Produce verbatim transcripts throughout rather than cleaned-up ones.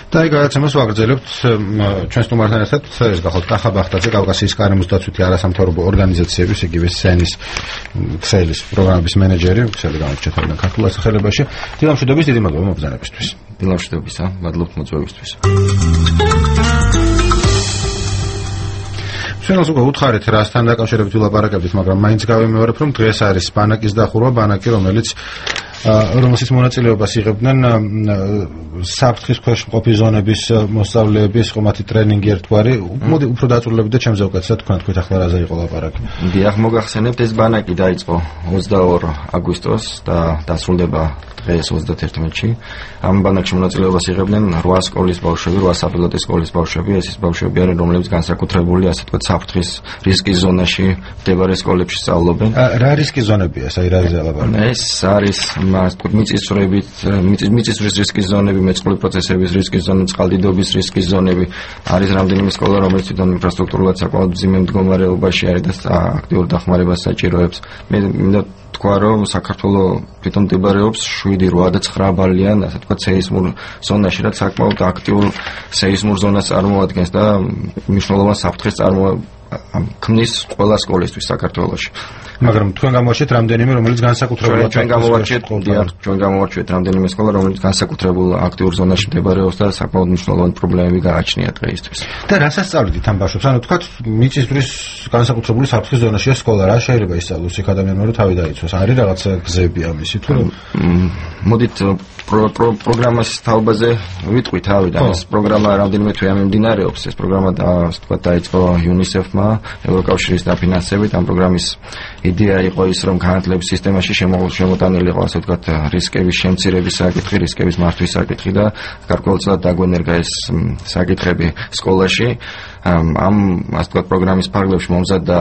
და აი გადაცემას ვაგრძელებთ ჩვენ სტუმართან ერთად ეს გახოთ კახა ბახტაძე კავკასიის კარემოს დაცვითი არასამთავრობო ორგანიზაციების იგივე სენის ქსელის პროგრამების მენეჯერი ქსელი გამოჩნდა ქართულ ასახელებაში დილამშვიდობის დიდი მადლობა მობრძანებისთვის დილამშვიდობისა მადლობთ მოწვევისთვის ჩვენს უკვე უთხარით რასთან დაკავშირებით ვილაპარაკებთ მაგრამ მაინც გავიმეორებ რომ დღეს არის ბანაკის დახურვა ბანაკი რომელიც რომელსაც მონაწილეობას იღებდნენ საფრთხის ქვეშ მყოფი ზონების მოსწავლეების ყომათი ტრენინგი ერთგვარი მოდი უფრო დაწვრილებთ და ჩემზე უკეთესად თქვენ თქვით ახლა რაზე იყო ლაპარაკი დიახ მოგახსენებთ ეს ბანაკი დაიწყო ოცდაორი აგვისტოს და დასრულდება დღეს ოცდაათი ამ ბანაკში მონაწილეობას იღებდნენ რვა სკოლის ბავშვები რვა საპილოტო სკოლის ბავშვები ეს ის ბავშვები არიან რომლებიც განსაკუთრებული ასე თქვა საფრთხის რისკის ზონაში მდებარე სკოლებში სწავლობენ რა რისკის ზონებია აი რაზე ლაპარაკი ეს არის მიწისძვრებით მიწისძვრის რისკის ზონები მეწყრული პროცესების რისკის ზონები წყალდიდობის რისკის ზონები არის რამდენიმე სკოლა რომელიც თვითონ ინფრასტრუქტურულად საკმაოდ მძიმე მდგომარეობაში არის და აქტიურ დახმარებას საჭიროებს მე მინდა თქვა რომ საქართველოს თვითონ მდებარეობს შვიდი რვა და ცხრა ბალიან ასე თქვა სეისმურ ზონაში რაც საკმაოდ აქტიურ სეისმურ ზონას წარმოადგენს და მნიშვნელოვან საფრთხეს ქმნის ყველა სკოლისთვის საქართველოში მაგრამ თქვენ გამოვარჩიეთ რამდენიმე რომელიც განსაკუთრებულად ჩვენ გამოვარჩიეთ ჩვენ გამოვარჩიეთ რამდენიმე სკოლა რომელიც განსაკუთრებულ აქტიურ ზონაში მდებარეობს და საკმაოდ მნიშვნელოვანი პრობლემები გააჩნია დღეისთვის და რას ასწავლით ამ ბავშვებს ანუ თქვა მიწისძვრის განსაკუთრებული საფრთხის ზონაშია სკოლა რა შეიძლება ისწავლოს იქ ადამიანმა რომ თავი დაიცვას არის რაღაც გზები ამისი თუ მოდით პროგრამას თაობაზე ვიტყვი თავიდან ეს პროგრამა რამდენიმე თვეა მიმდინარეობს ეს პროგრამა და ასე თქვა დაიწყო იუნისეფმა ევროკავშირის დაფინანსებით ამ პროგრამის იდეა იყო ის რომ განათლების სისტემაში შემოტანილი იყო ასე ვთქვათ რისკების შემცირების საკითხი, რისკების მართვის საკითხი და გარკვეულწილად დაგვენერგა ეს საკითხები სკოლაში. ამ ასე ვთქვათ პროგრამის ფარგლებში მომზადდა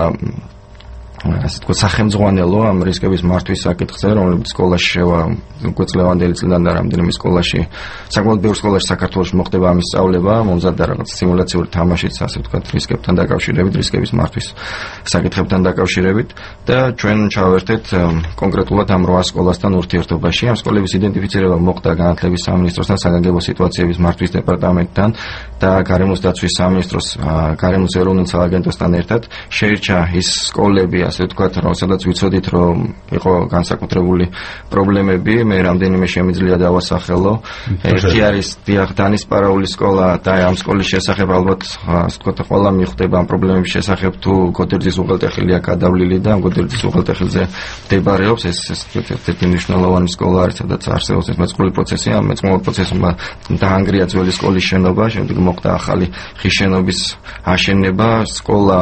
ასე ვთქვათ სახელმძღვანელო ამ რისკების მართვის საკითხზე, რომელიც სკოლაში შევა უკვე წლევანდელი წლიდან და რამდენიმე სკოლაში, საკმაოდ ბევრ სკოლაში საქართველოში მოხდება ამის სწავლება, მომზადდა რაღაც სიმულაციური თამაშიც, ასე ვთქვათ, რისკებთან დაკავშირებით, რისკების მართვის საკითხებთან დაკავშირებით და ჩვენ ჩავერთეთ კონკრეტულად ამ რვა სკოლასთან ურთიერთობაში. ამ სკოლების იდენტიფიცირება მოხდა განათლების სამინისტროსთან, საგანგებო სიტუაციების მართვის დეპარტამენტთან და გარემოს დაცვის სამინისტროს გარემოს ეროვნულ სააგენტოსთან ერთად. შეირჩა ის სკოლები ასე ვთქვათ, რომ სადაც ვიცოდით, რომ იყო განსაკუთრებული პრობლემები, მე რამდენიმე შემიძლია დავასახელო. ერთი არის დიახდანის პარაული სკოლა და ამ სკოლის შესახებ ალბათ ასე ვთქვათ, ყველა მიხვდება ამ პრობლემების შესახებ თუ გოდერძის უღელტეხილია გადავლილი და ამ გოდერძის უღელტეხილზე მდებარეობს ეს ერთ-ერთი მნიშვნელოვანი სკოლა არის, სადაც არსებობს ეს მეწყრული პროცესი, ამ მეწყრულ პროცესმა დაანგრია ძველი სკოლის შენობა, შემდეგ მოხდა ახალი ხის შენობის აშენება, სკოლა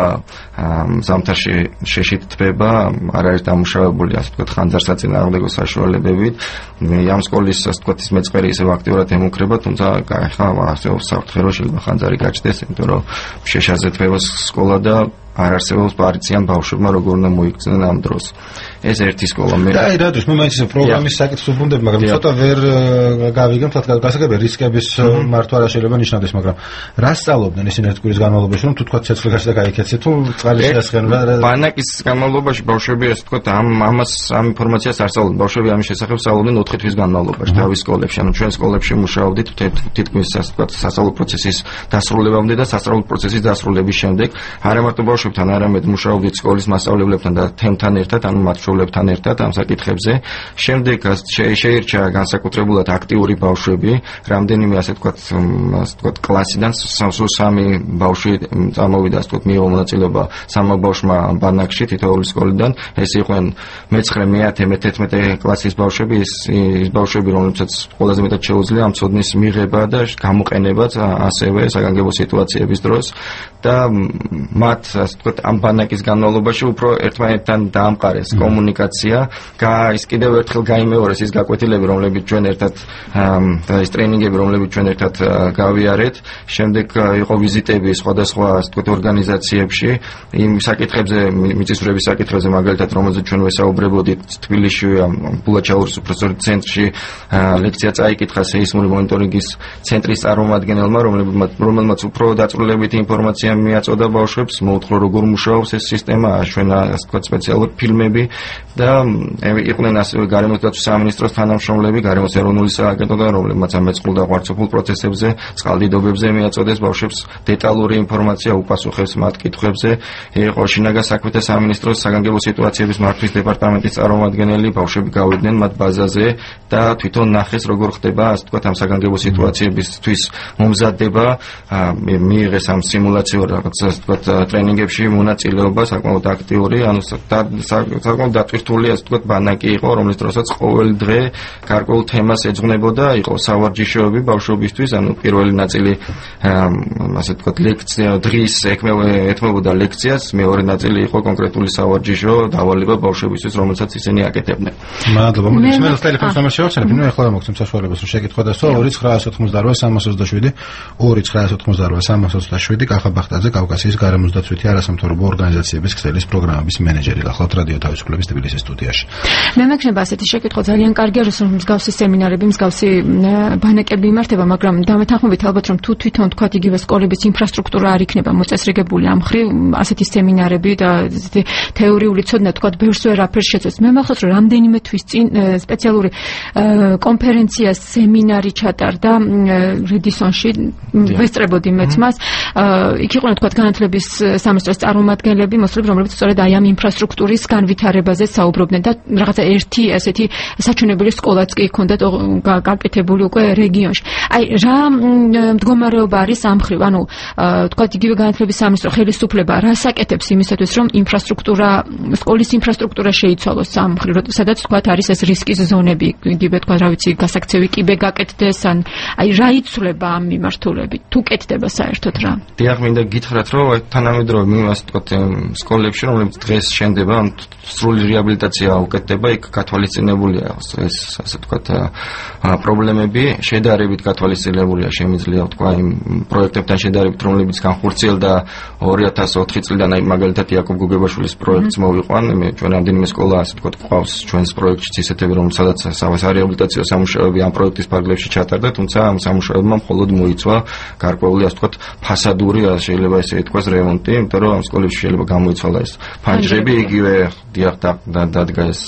ზამთარში შეშიტთბება, არ არის დამუშავებული, ასე ვთქვათ, ხანძარსაწინააღმდეგო საშუალებებით. ამ სკოლის, ასე ვთქვათ, ის მეწყერი ისევ აქტიურად ემუქრება, თუმცა ახლა არსებობს საფრთხე, რომ შეიძლება ხანძარი გაჩნდეს, იმიტომ რომ შეშაზე თბება სკოლა და არ არსებობს პარიციან ბავშვებმა როგორ უნდა მოიქცნენ ამ დროს. ეს ერთი სკოლა მე. აი რა დროს მე მაინც ეს პროგრამის საკითხს ვუბრუნდებ, მაგრამ ცოტა ვერ გავიგებ თქო გასაგებია რისკების მართვა რა შეიძლება ნიშნავდეს, მაგრამ რა სწავლობდნენ ისინი ერთ კვირის განმავლობაში, რომ თუ თქვა ცეცხლგაში და გაიქეცეთ თუ წყალი შეასხენ რა. ბანაკის განმავლობაში ბავშვები ასე ვთქვათ, ამ ამას ამ ინფორმაციას არ სწავლობდნენ. ბავშვები ამის შესახებ სწავლობდნენ ოთხი თვის განმავლობაში თავის სკოლებში. ანუ ჩვენ სკოლებში მუშაობდით თითქმის ასე ვთქვათ, სასწავლო პროცესის დასრულებამდე და სასწავლო პროცესის დასრულების შემდეგ. არა მარტო ბავშვებთან, არამედ მუშაობდით სკოლის მასწავლებლებთან და თემთან ერთად, ანუ მათშობლებთან ერთად ამ საკითხებზე. შემდეგ შეირჩა განსაკუთრებულად აქტიური ბავშვები, რამდენიმე ასე ვთქვათ, ასე ვთქვათ, კლასიდან სულ სამი ბავშვი წამოვიდა, ასე ვთქვათ, მიიღო მონაწილეობა სამმა ბავშვმა ბანაკში თითოეული სკოლიდან. ეს იყვნენ მეცხრე, მეათე, მეთერთმეტე კლასის ბავშვები, ის ის ბავშვები, რომლებსაც ყველაზე მეტად შეუძლია ამ ცოდნის მიღება და გამოყენებაც ასევე საგანგებო სიტუაციების დროს და მათ ასე ვთქვათ, ამ ბანაკის განმავლობაში უფრო ერთმანეთთან დაამყარეს კომუნიკაცია, ის კიდევ ერთხელ გაიმეორეს ის გაკვეთილები, რომლებიც ჩვენ ერთად და ის ტრენინგები, რომლებიც ჩვენ ერთად გავიარეთ. შემდეგ იყო ვიზიტები სხვადასხვა ასე ვთქვათ ორგანიზაციებში იმ საკითხებზე, მიწისძვრების საკითხებზე, მაგალითად, რომელზეც ჩვენ ვესაუბრებოდით თბილისში, ბულაჩაურის უფროსწორი ცენტრში ლექცია წაიკითხა სეისმური მონიტორინგის ცენტრის წარმომადგენელმა, რომელმაც უფრო დაწვრილებითი ინფორმაცია მიაწოდა ბავშვებს, მოუთხრო როგორ მუშაობს ეს სისტემა, აშვენა ასე ვთქვათ სპეციალური ფილმები და იყვნენ ასევე გარემოსდაცვის სამინისტროს თანამშრომლები, გარემოს ეროვნული სააგენტოდან, რომლებმაც ამეწყულდა ღვარცოფულ პროცესებზე, წყალდიდობებზე მიაწოდეს ბავშვებს დეტალური ინფორმაცია, უპასუხებს მათ კითხვებზე. იყო შინაგან საქმეთა სამინისტროს საგანგებო სიტუაციების მართვის დეპარტამენტის წარმომადგენელი, ბავშვები გავიდნენ მათ ბაზაზე და თვითონ ნახეს როგორ ხდება ასე ვთქვათ ამ საგანგებო სიტუაციებისთვის მომზადება, მიიღეს ამ სიმულაციურ რაღაც ასე ვთქვათ ტრენინგებში მონაწილეობა საკმაოდ აქტიური, ანუ საკმაოდ დატვირთული ასე ვთქვათ ბანაკი იყო, რომლის დროსაც ყოველი დღე გარკვეულ თემას ეძღვნებოდა, იყო სავარჯიშოები ბავშვებისთვის, ანუ პირველი ნაწილი ასე ვთქვათ ლექცია დღის ეთმობოდა ლექციას, მეორე ნაწილი იყო კონკრეტული სავარჯიშო დავალება ბავშვებისთვის, რომელსაც ისინი აკეთებდნენ. მადლობა. მოდი მე ტელეფონის ნომერს შევახსენებ, ნუ ეხლა მოგცემ საშუალებას რომ შეკითხვა დასვა ორი ცხრაასი ოთხმოცდაოთხ სამას ოცდაშვიდი ორი ცხრაასი ოთხმოცდაოთხ სამას ოცდაშვიდი კახა ბახტაძე კავკასიის გარემოსდაცვითი არასამთავრობო ორგანიზაციების ქსელის პროგრამების მენეჯერი. გახლავთ რადიო თავისუფლების თბილისის სტუდიაში. მე მეკნება ასეთი შეკითხვა ძალიან კარგია, რომ მსგავსი სემინარები, მსგავსი ბანაკები იმართება, მაგრამ დამეთანხმებით ალბათ რომ თუ თვითონ თქვა იგივე სკოლების ინფრასტრუქტურა არ იქნება მოწესრიგებული ამ ხრივ, ასეთი სემინარები და თეორიული ცოდნა თქვა ბევრს ვერაფერს შეძლებს. მე მახსოვს რომ რამდენიმე თვის წინ სპეციალური კონფერენცია, სემინარი ჩატარდა რედისონში, ვესწრებოდი მეც მას. იქ იყვნენ თქვა განათლების სამინისტროს წარმომადგენლები, მოსვლები, რომლებიც სწორედ აი ამ ინფრასტრუქტურის განვითარებაზე საუბრობდნენ და რაღაცა ერთი ასეთი საჩვენებელი სკოლაც კი ჰქონდათ გაკეთებული უკვე რეგიონში. აი რა მდგომარეობა არის ამ ხრივ, ანუ თქვა იგივე განათლების სამინისტრო ხელისუფლება რას აკეთებს იმისათვის, რომ ინფრასტრუქტურა, სკოლის ინფრასტრუქტურა შეიცვალოს ამ ხრივ, სადაც თქვა არის ეს რისკის ზონები, იგივე თქვა რა ვიცი, გასაქცევი კიბე გაკეთდეს, ან აი რა იცვლება ამ მიმართულებით, თუ კეთდება საერთოდ რა? დიახ, მინდა გითხრათ, რომ თანამედროვე ასე ვთქვათ სკოლებში, რომლებიც დღეს შენდება, სრული რეაბილიტაცია უკეთდება, იქ გათვალისწინებულია ეს ასე ვთქვათ პრობლემები, შედარებით გათვალისწინებულია, შემიძლია ვთქვა იმ პროექტებთან შედარებით, რომლებიც განხორციელდა ორი ათას ოთხი წლიდან, აი მაგალითად იაკობ გუგებაშვილის პროექტს მოვიყვან, მე ჩვენ რამდენიმე სკოლა ასე ვთქვათ ყავს ჩვენს პროექტში ისეთები, რომელსაც სარეაბილიტაციო სამუშაოები ამ პროექტის ფარგლებში ჩატარდა, თუმცა ამ სამუშაოებმა მხოლოდ მოიცვა გარკვეული ასე ვთქვათ ფასადური, შეიძლება ესე ითქვას რემონტი, იმიტომ რომ ამ სკოლებში შეიძლება გამოიცვალა ეს ფანჯრები, იგივე დიახ დადგა ეს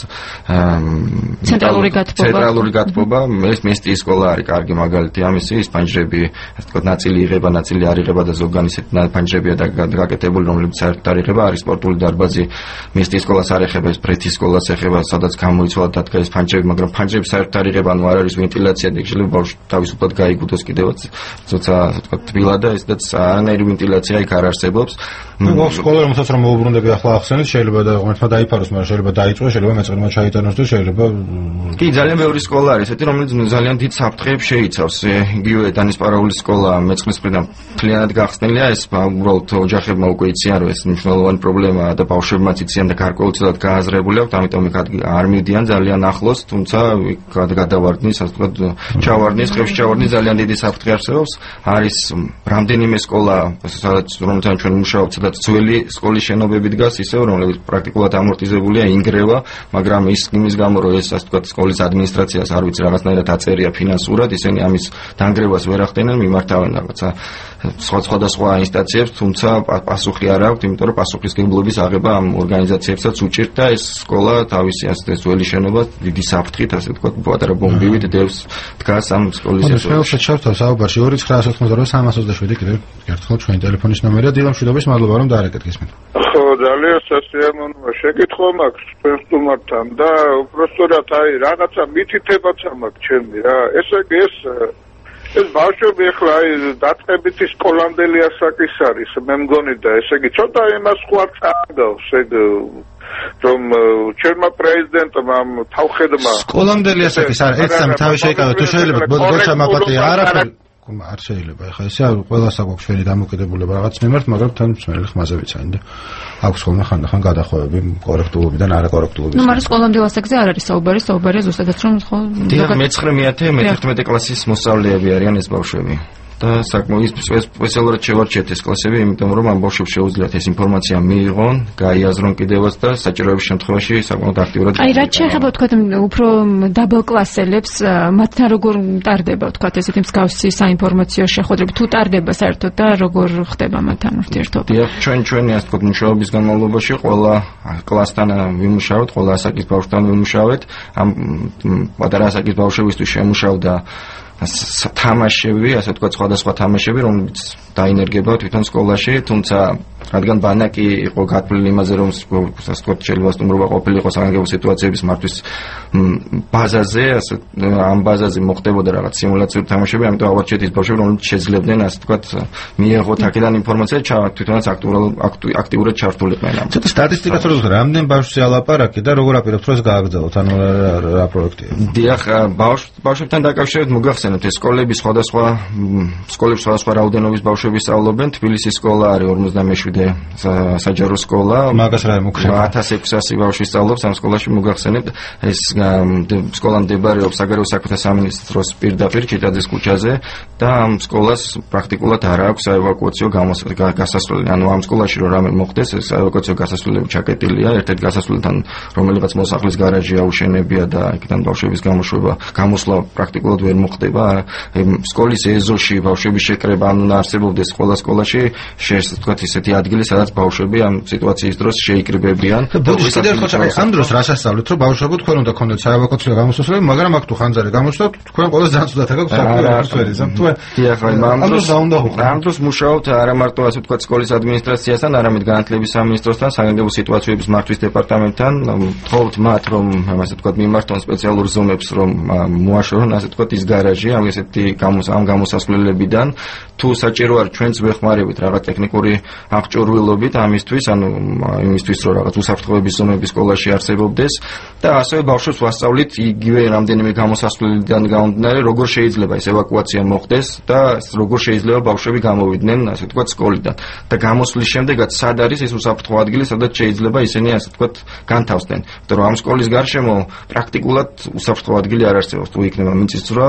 ცენტრალური გათბობა. ცენტრალური გათბობა, ეს მესტიის სკოლა არის კარგი მაგალითი ამისი, ის ფანჯრები ასე ვთქვათ ნაწილი იღება, ნაწილი არ იღება და ზოგან ისეთ ფანჯრებია გაკეთებული, რომლებიც საერთოდ არ იღება, არის სპორტული დარბაზი, მესტიის სკოლას არ ეხება, ეს ბრეთის სკოლას ეხება, სადაც გამოიცვალა დადგა ეს ფანჯრები, მაგრამ ფანჯრები საერთოდ არ იღება, ანუ არ არის ვენტილაცია და შეიძლება ბავშვი თავისუფლად გაიგუდოს კიდევაც, თუმცა ასე ვთქვათ თბილა და ესეც არანაირი ვენტილაცია იქ არ არსებობს. ნუ სკოლა რომელსაც რომ მოუბრუნდები ახლა ახსენეთ, შეიძლება და ღმერთმა დაიფაროს, მაგრამ შეიძლება დაიწვეს, შეიძლება მეწყერმა ჩაიტანოს და შეიძლება კი ძალიან ბევრი სკოლა არის ესეთი, რომელიც ძალიან დიდ საფრთხეებს შეიცავს. იგივე დანისპარაულის სკოლა მეწყრის მხრიდან მთლიანად გახსნილია, ეს უბრალოდ ოჯახებმა უკვე იციან, რომ ეს მნიშვნელოვანი პრობლემაა და ბავშვებმაც იციან და გარკვეულწილად გააზრებული აქვთ, ამიტომ იქ არ მიდიან ძალიან ახლოს, თუმცა გადავარდნის, ასე ვთქვათ, ჩავარდნის, ხევში ჩავარდნის ძალიან დიდი საფრთხე არსებობს. არის რამდენიმე სკოლა, სადაც რომელთან ჩვენ მუშაობთ, სადაც ძველი სკოლის შენობები დგას, ისევ რომლებიც პრაქტიკულად ამორტიზებულია, ინგრევა, მაგრამ ის იმის გამო, რომ ეს ასე ვთქვათ სკოლის ადმინისტრაციას არ ვიცი რაღაცნაირად აწერია ფინანსურად, ისინი ამის დანგრევას ვერ ახდენენ, მიმართავენ რაღაცა სხვადასხვა ინსტანციებს, თუმცა პასუხი არ აქვს, იმიტომ რომ პასუხისმგებლობის აღება ამ ორგანიზაციებსაც უჭირთ და ეს სკოლა თავისი ასე ძველი შენობა დიდი საფრთხით, ასე ვთქვათ, პატარა ბომბივით დევს დგას ამ სკოლის ეს. მე შეჩავთ საუბარში ორი ცხრაასი ოთხმოცდაოთხ სამას ოცდაშვიდი კიდევ ერთხელ ჩვენი ტელეფონის ნომერია. დილამშვიდობის, მადლობა რომ დაარეკეთ. ხო, ძალიან სასიამოვნოა შეკითხვა მაქვს თქვენ სტუმართან და უბრალოდ აი რაღაცა მითითებაც მაქვს ჩემი რა. ესე იგი ეს ეს ბავშვები ახლა აი დაწყებითი სკოლამდელი ასაკის არის, მე მგონი და ესე იგი ცოტა იმას სხვა წაგავს ეგ რომ ჩემმა პრეზიდენტმა თავხედმა სკოლამდელი ასაკის არის, ეს სამი თავი შეიკავე, თუ შეიძლება ბოდგოჩა მაპატია არაფერი არ შეიძლება, ეხლა ესე ყველას აქვს ჩვენი დამოკიდებულება რაღაც მიმართ, მაგრამ თან მსმენელი ხმაზე ვიცანი და აქვს ხოლმე ხანდახან გადახვევები კორექტულობიდან არაკორექტულობის. ნუ მაგრამ სკოლამდელ ასაკზე არ არის საუბარი, საუბარია ზუსტადაც რომ ხო დიახ, მეცხრე მეათე, მეთერთმეტე კლასის მოსწავლეები არიან ეს ბავშვები. და საკმაოდ სპეციალურად შევარჩიეთ ეს კლასები, იმიტომ რომ ამ ბავშვებს შეუძლიათ ეს ინფორმაცია მიიღონ, გაიაზრონ კიდევაც და საჭიროების შემთხვევაში საკმაოდ აქტიურად. აი, რაც შეეხება თქვათ უფრო დაბალ კლასელებს, მათთან როგორ ტარდება თქვათ ესეთი მსგავსი საინფორმაციო შეხვედრები, თუ ტარდება საერთოდ და როგორ ხდება მათთან ურთიერთობა? დიახ, ჩვენ ჩვენი ასე ვთქვათ მუშაობის განმავლობაში ყველა კლასთან ვიმუშავეთ, ყველა ასაკის ბავშვთან ვიმუშავეთ. ამ პატარა ასაკის ბავშვებისთვის შემუშავდა თამაშები, ასე ვთქვათ, სხვადასხვა თამაშები, რომლებიც დაინერგება თვითონ სკოლაში, თუმცა რადგან ბანაკი იყო გათვლილი იმაზე, რომ ასე ვთქვათ, შეიძლება სტუმრობა ყოფილიყო საგანგებო სიტუაციების მართვის ბაზაზე, ასე ამ ბაზაზე მოხდებოდა რაღაც სიმულაციური თამაშები, ამიტომ ავარჩიეთ ის ბავშვები, რომლებიც შეძლებდნენ, ასე ვთქვათ, მიიღოთ აქედან ინფორმაცია, თვითონაც აქტიურად ჩართულიყვნენ. ცოტა სტატისტიკას რო ვუძღვრ, რამდენ ბავშვს ალაპარაკე და როგორ აპირებთ რომ ეს გააგრძელოთ, ანუ რა პროექტია? დიახ, ბავშვებთან დაკავშირებით მოგახსენებთ, ეს სკოლები სხვადასხვა სკოლებში სხვადასხვა რაოდენობის ბავშვები სწავლობენ. თბილისის სკოლა არის ორმოცდამეშვიდე საჯარო სკოლა. მაგას რა მოგხსენებთ? ათას ექვსასი ბავშვი სწავლობს ამ სკოლაში, მოგახსენებთ. ეს სკოლა მდებარეობს საგარეო საქმეთა სამინისტროს პირდაპირ ჩიტაძის ქუჩაზე და ამ სკოლას პრაქტიკულად არ აქვს საევაკუაციო გასასვლელი. ანუ ამ სკოლაში რომ რამე მოხდეს, ეს საევაკუაციო გასასვლელები ჩაკეტილია. ერთ-ერთ გასასვლელთან რომელიღაც მოსახლის გარაჟი აუშენებია და იქიდან ბავშვების გამოშვება, გამოსვლა პრაქტიკულად ვერ მოხდება. სკოლის ეზოში ბავშვების შეკრება ან უნდა არსებობდეს ყველა სკოლაში, შეიძლება ვთქვათ, ისეთი ადგილი, სადაც ბავშვები ამ სიტუაციის დროს შეიკრიბებიან. ბოდიშ კიდევ ხოჭა, ამ დროს რას ასწავლეთ, რომ ბავშვებო თქვენ უნდა გქონდეთ საევაკუაციო გამოსვლები, მაგრამ აქ თუ ხანძარი გამოსვლათ, თქვენ ყველა ძალიან ცუდად აქ საქმეებს. დიახ, ამ დროს ამ დროს მუშაობთ არა მარტო ასე ვთქვათ სკოლის ადმინისტრაციასთან, არამედ განათლების სამინისტროსთან, საგანგებო სიტუაციების მართვის დეპარტამენტთან, ვთხოვთ მათ, რომ ასე ვთქვათ, მიმართონ სპეციალურ ზომებს, რომ მოაშორონ ასე ვთქვათ ის გარაჟი ამ ესეთი ამ გამოსასვლელებიდან. თუ საჭირო არის, ჩვენც ვეხმარებით რაღაც ტექნიკური აღჭურვილობით ამისთვის, ანუ იმისთვის, რომ რაღაც უსაფრთხოების ზომები სკოლაში არსებობდეს და ასევე ბავშვებს ვასწავლით იგივე რამდენიმე გამოსასვლელიდან გამომდინარე, როგორ შეიძლება ეს ევაკუაცია მოხდეს და როგორ შეიძლება ბავშვები გამოვიდნენ, ასე ვთქვათ, სკოლიდან. და გამოსვლის შემდეგაც სად არის ეს უსაფრთხო ადგილი, სადაც შეიძლება ისინი ასე ვთქვათ განთავსდნენ. იმიტომ რომ ამ სკოლის გარშემო პრაქტიკულად უსაფრთხო ადგილი არ არსებობს. თუ იქნება მიწისძვრა,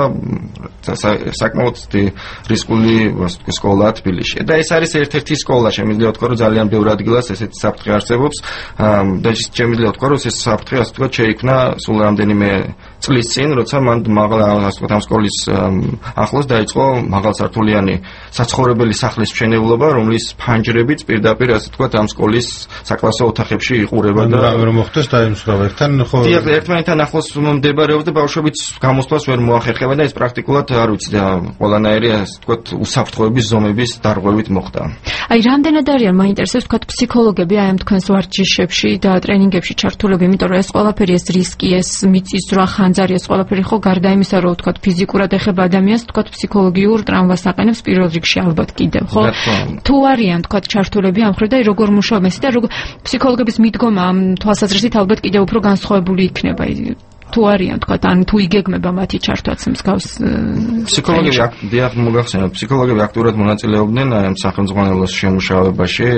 საკმაოდ რისკული სკოლა თბილისში. და ეს არის ერთ-ერთი სკოლა, შემიძლია ვთქვა, რომ ძალიან ბევრ ადგილას ესეთი საფრთხე არსებობს და შემიძლია ვთქვა, რომ ეს საფრთხე ასე ვთქვათ შეიქმნა სულ რამდენიმე წლის წინ, როცა მან მაღლა ასე ვთქვათ ამ სკოლის ახლოს დაიწყო მაღალსართულიანი საცხოვრებელი სახლის მშენებლობა, რომლის ფანჯრებიც პირდაპირ ასე ვთქვათ ამ სკოლის საკლასო ოთახებში იყურება და რა მოხდეს დაიმსხვრა ერთთან ხო? დიახ, ერთმანეთთან ახლოს მდებარეობს და ბავშვებიც გამოსვლას ვერ მოახერხება და ეს პრაქტიკულად არ ვიცი და ყველანაირი ასე ვთქვათ უსაფრთხოების ზომების დარღვევით მოხდა. აი, რამდენად არიან მაინტერესებს ვთქვათ ფსიქოლოგები აი ამ თქვენს ვარჯიშებში და ტრენინგებში ჩართულები, იმიტომ რომ ეს ყველაფერი, ეს რისკი, ეს მიწისძვრა, ხანძარი, ეს ყველაფერი ხო გარდა იმისა, რომ ვთქვათ ფიზიკურად ეხება ადამიანს, ვთქვათ ფსიქოლოგიურ ტრავმას აყენებს პირველ რიგში ალბათ კიდევ, ხო? თუ არიან ვთქვათ ჩართულები ამ ხრიდან, როგორ მუშაობენ და როგორ ფსიქოლოგების მიდგომა ამ თვალსაზრისით ალბათ კიდევ უფრო განსხვავებული იქნება. თუ არიან თქვა ან თუ იგეგმება მათი ჩართვაც მსგავს ფსიქოლოგები დიახ მოგახსენებთ ფსიქოლოგები აქტიურად მონაწილეობდნენ ამ სახელმძღვანელოს შემუშავებაში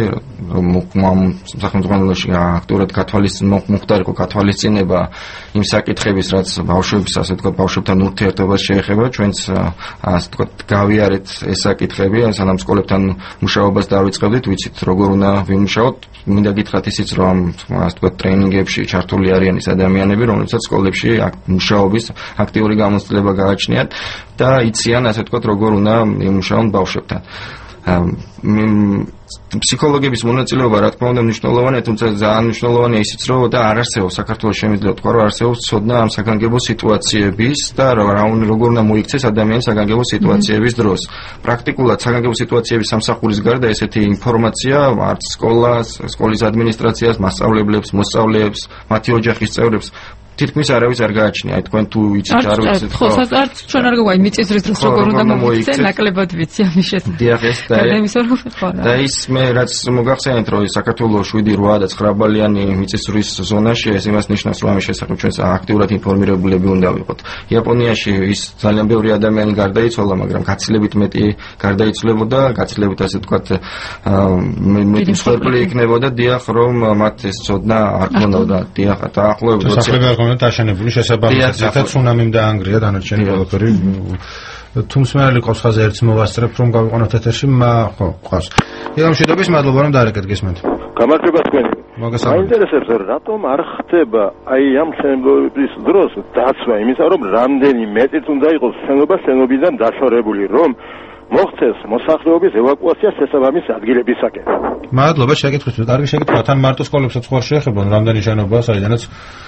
რომ სახელმძღვანელოში აქტიურად გათვალისწინებულიყო გათვალისწინება იმ საკითხების რაც ბავშვებს ასე ვთქვათ ბავშვებთან ურთიერთობას შეეხება ჩვენც ასე ვთქვათ გავიარეთ ეს საკითხები სანამ სკოლებთან მუშაობას დავიწყებდით ვიცით როგორ უნდა ვიმუშაოთ მინდა გითხრათ ისიც რომ ასე ვთქვათ ტრენინგებში ჩართული არიან ის ადამიანები რომლებსაც სკოლებში მუშაობის აქტიური გამოცდილება გააჩნიათ და იციან ასე ვთქვათ როგორ უნდა იმუშაონ ბავშვებთან. ფსიქოლოგების მონაწილეობა რა თქმა უნდა მნიშვნელოვანია, თუმცა ძალიან მნიშვნელოვანია ისიც რომ და არ არსებობს საქართველოს შემიძლია ვთქვა რომ არსებობს ცოდნა ამ საგანგებო სიტუაციების და როგორ უნდა მოიქცეს ადამიანის საგანგებო სიტუაციების დროს. პრაქტიკულად საგანგებო სიტუაციების სამსახურის გარდა ესეთი ინფორმაცია არც სკოლას, სკოლის ადმინისტრაციას, მასწავლებლებს, მოსწავლეებს, მათი ოჯახის წევრებს თითქმის არავის არ გააჩნია. აი თქვენ თუ იცით არ ვიცით ხო არც ჩვენ არ გვაქვს მიწისძვრის დროს როგორ უნდა მოიქცეს ნაკლებად ვიცი ამის შესახებ. დიახ ეს და ის მე რაც მოგახსენეთ რომ საქართველოს შვიდი რვა და ცხრა ბალიანი მიწისძვრის ზონაში ეს იმას ნიშნავს რომ ამის შესახებ ჩვენ აქტიურად ინფორმირებულები უნდა ვიყოთ. იაპონიაში ის ძალიან ბევრი ადამიანი გარდაიცვალა, მაგრამ გაცილებით მეტი გარდაიცვლებოდა, გაცილებით ასე ვთქვათ მეტი მსხვერპლი იქნებოდა. დიახ რომ მათ ეს ცოდნა არ ქონოდა. დიახ დაახლოებით და აშენებული შესაბამისად ცუნამიმ დაანგრია დანარჩენი ყველაფერი თუმცა მე ლიკოს ხაზე ერთს მოვასწრებ რომ გავიყონოთ ეთერში, ხო, ყავს. იგივე მშვიდობის მადლობა რომ დაარეკეთ გესმენთ. გამარჯობა თქვენი. მოგესალმებით. მაინტერესებს რატომ არ ხდება აი ამ შენობის დროს დაცვა იმისა რომ რამდენი მეტიც უნდა იყოს შენობა შენობიდან დაშორებული რომ მოხდეს მოსახლეობის ევაკუაცია შესაბამის ადგილებისაკენ. მადლობა შეკითხვისთვის. კარგი შეკითხვა. თან მარტო სკოლებსაც ხო არ შეეხება რამდენი შენობა საიდანაც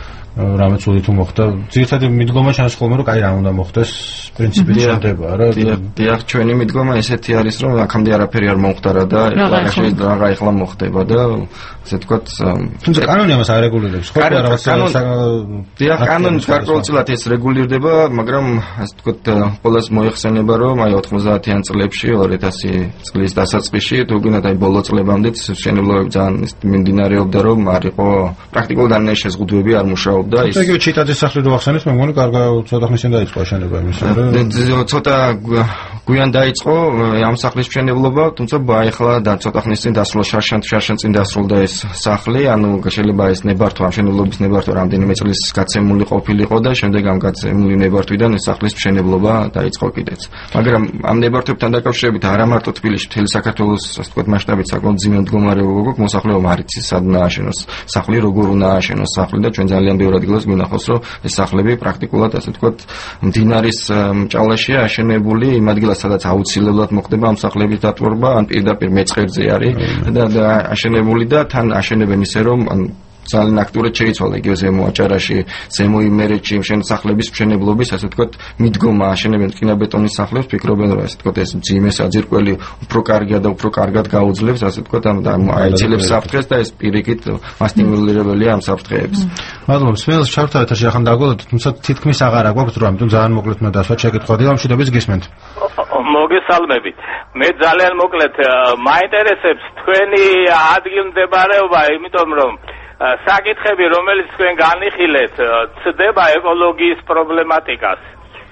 რამე ცუდი თუ მოხდა. ძირითადად მიდგომა ჩანს ხოლმე რომ კაი რა უნდა მოხდეს პრინციპით შედება რა. დიახ, ჩვენი მიდგომა ესეთი არის რომ აქამდე არაფერი არ მომხდარა და რაღაცა ახლა მოხდება და ასე ვთქვათ თუმცა კანონი ამას არ რეგულირებს ხო და რაღაცა დიახ, კანონი გარკვეულწილად ეს რეგულირდება, მაგრამ ასე ვთქვათ ყოველს მოიხსენება რომ აი ოთხმოცდაათიან წლებში ორი ათასი წლის დასაწყისში თუ გინდათ აი ბოლო წლებამდეც მშენებლობები ძალიან მიმდინარეობდა რომ არ იყო პრაქტიკულად არ შეზღუდვები არ მუშაობდა და ის ეგ ჩიტაძის სახლი რო ახსენეთ მე მგონი კარგა ცოტა ხნის წინ დაიწყო შენება იმის რა ცოტა გვიან დაიწყო ამ სახლის მშენებლობა თუმცა ახლა და ცოტა ხნის წინ დასრულდა შარშან შარშან წინ დასრულდა ეს სახლი ანუ შეიძლება ეს ნებართვა ამ მშენებლობის ნებართვა რამდენიმე წლის გაცემული ყოფილიყო და შემდეგ ამ გაცემული ნებართვიდან ეს სახლის მშენებლობა დაიწყო კიდეც მაგრამ ამ ნებართვებთან დაკავშირებით არა მარტო თბილისში მთელი საქართველოს ასე ვთქვათ მასშტაბით საკმაოდ ძიმე მდგომარეობა გვაქვს მოსახლეობა არ იცის სად უნდა ააშენოს სახლი როგორ უნდა ააშენოს სახლი და ჩვენ ძალიან ბევრ ადგილას გვინახავს რომ ეს სახლები პრაქტიკულად ასე ვთქვათ მდინარის მჭალაშია აშენებული იმ ადგილას სადაც აუცილებლად მოხდება ამ სახლების დატვირთვა ან პირდაპირ მეწყერზე არის და აშენებული და თან აშენებენ ისე რომ ძალიან აქტიურად შეიცვალა იგივე ზემო აჭარაში, ზემო იმერეთში მშენ სახლების მშენებლობის, ასე ვთქვათ, მიდგომა აშენებენ რკინაბეტონის სახლებს, ფიქრობენ რომ ასე ვთქვათ ეს ძიმე საძირკველი უფრო კარგია და უფრო კარგად გაუძლებს, ასე ვთქვათ, ამ აიცილებს საფრთხეს და ეს პირიქით მასტიმულირებელია ამ საფრთხეებს. მადლობა, სმელს ჩავთავეთ ეთერში ახლა დაგვალოთ, თუმცა თითქმის აღარ აგვაქვს დრო, ამიტომ ძალიან მოკლედ უნდა დასვათ შეკითხვა და ამშვიდობის გისმენთ. მოგესალმებით. მე ძალიან მოკლედ მაინტერესებს თქვენი ადგილმდებარეობა, იმიტომ რომ საკითხები, რომელიც თქვენ განიხილეთ, ცდება ეკოლოგიის პრობლემატიკას.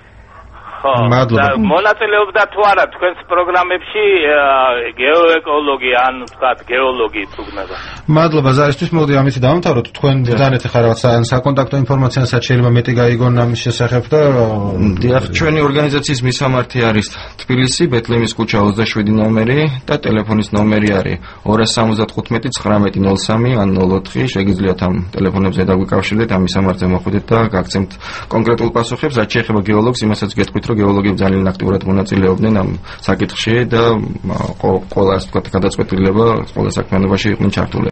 ხო, და მონაწილეობდა თუ არა თქვენს პროგრამებში გეოეკოლოგია, ან ვთქვათ, გეოლოგიით უგნება. მადლობა ზარისთვის, მოდი ამით დავამთავროთ. თქვენ დანეთ ხარ რაღაცა საკონტაქტო ინფორმაციასაც შეიძლება მეტი გაიგონ ამის შესახებ და დიახ, ჩვენი ორგანიზაციის მისამართი არის თბილისი, ბეთლემის ქუჩა ოცდაშვიდი ნომერი და ტელეფონის ნომერი არის ორი სამოცდათხუთმეტი ცხრამეტი ნოლ სამი ან ნოლ ოთხი. შეგიძლიათ ამ ტელეფონებზე დაგვიკავშირდეთ, ამ მისამართზე მოხვიდეთ და გაგცემთ კონკრეტულ პასუხებს, რაც შეეხება გეოლოგს, იმასაც გეტყვით რომ გეოლოგები ძალიან აქტიურად მონაწილეობდნენ ამ საკითხში და ყველა ასე ვთქვათ გადაწყვეტილება ყველა საქმიანობაში იყვნენ ჩართული.